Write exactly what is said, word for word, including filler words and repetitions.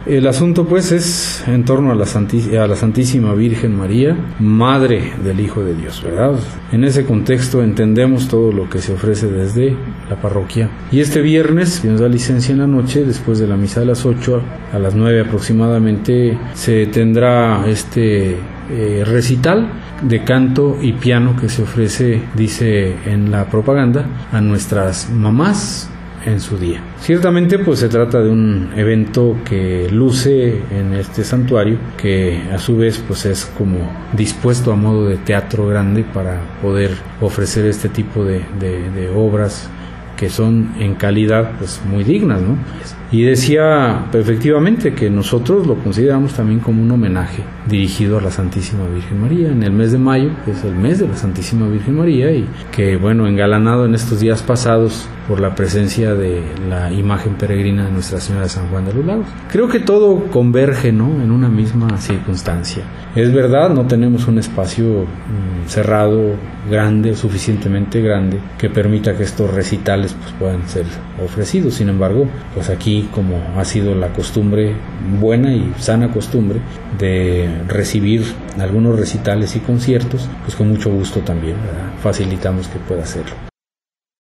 El asunto pues es en torno a la, Santi- a la Santísima Virgen María, Madre del Hijo de Dios, ¿verdad? En ese contexto entendemos todo lo que se ofrece desde la parroquia. Y este viernes, si nos da licencia en la noche, después de la misa de las ocho, a las nueve aproximadamente, se tendrá este eh, recital de canto y piano que se ofrece, dice en la propaganda, a nuestras mamás en su día. Ciertamente pues se trata de un evento que luce en este santuario, que a su vez pues es como dispuesto a modo de teatro grande para poder ofrecer este tipo de, de, de obras que son en calidad pues muy dignas, ¿no? Y decía efectivamente que nosotros lo consideramos también como un homenaje dirigido a la Santísima Virgen María en el mes de mayo, que es el mes de la Santísima Virgen María, y que bueno, engalanado en estos días pasados por la presencia de la imagen peregrina de Nuestra Señora de San Juan de los Lagos. Creo que todo converge, ¿no?, en una misma circunstancia. Es verdad, no tenemos un espacio mmm, cerrado, grande, suficientemente grande, que permita que estos recitales pues, puedan ser ofrecidos. Sin embargo, pues aquí, como ha sido la costumbre, buena y sana costumbre, de recibir algunos recitales y conciertos, pues con mucho gusto también, ¿verdad?, facilitamos que pueda hacerlo.